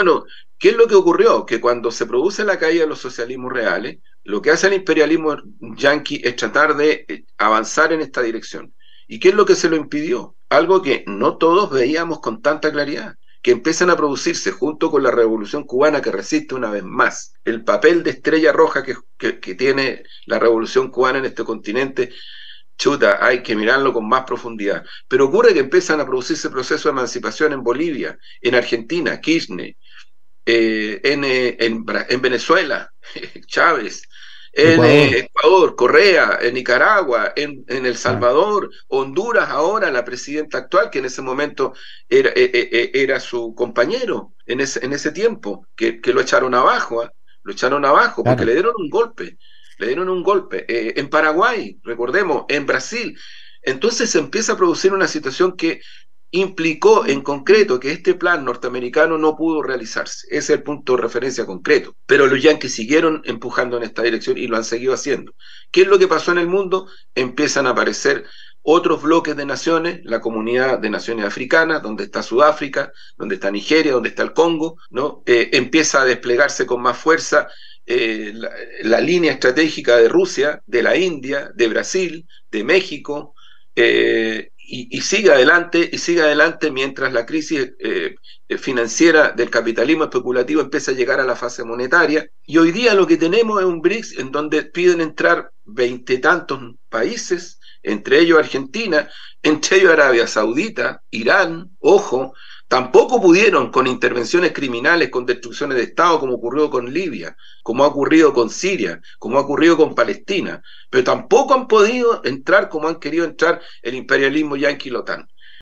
Bueno, ¿qué es lo que ocurrió? Que cuando se produce la caída de los socialismos reales, lo que hace el imperialismo yanqui es tratar de avanzar en esta dirección. ¿Y qué es lo que se lo impidió? Algo que no todos veíamos con tanta claridad, que empiezan a producirse junto con la Revolución Cubana, que resiste una vez más el papel de estrella roja que tiene la Revolución Cubana en este continente. Chuta, hay que mirarlo con más profundidad. Pero ocurre que empiezan a producirse procesos de emancipación en Bolivia, en Argentina, Kirchner, en Venezuela, Chávez, en Ecuador, Ecuador, Correa, en Nicaragua, en El claro, Salvador, Honduras, ahora la presidenta actual, que en ese momento era su compañero en ese tiempo, que lo echaron abajo, ¿eh? Lo echaron abajo porque claro. le dieron un golpe. En Paraguay, recordemos, en Brasil. Entonces se empieza a producir una situación que implicó en concreto que este plan norteamericano no pudo realizarse. Ese es el punto de referencia concreto. Pero los yanquis siguieron empujando en esta dirección y lo han seguido haciendo. ¿Qué es lo que pasó en el mundo? Empiezan a aparecer otros bloques de naciones, la Comunidad de Naciones Africanas, donde está Sudáfrica, donde está Nigeria, donde está el Congo, ¿no? Empieza a desplegarse con más fuerza la línea estratégica de Rusia, de la India, de Brasil, de México, y sigue adelante mientras la crisis financiera del capitalismo especulativo empieza a llegar a la fase monetaria. Y hoy día lo que tenemos es un BRICS en donde piden entrar veintitantos países, entre ellos Argentina, entre ellos Arabia Saudita, Irán, ojo, tampoco pudieron con intervenciones criminales, con destrucciones de Estado, como ocurrió con Libia, como ha ocurrido con Siria, como ha ocurrido con Palestina, pero tampoco han podido entrar como han querido entrar el imperialismo yanqui y la OTAN.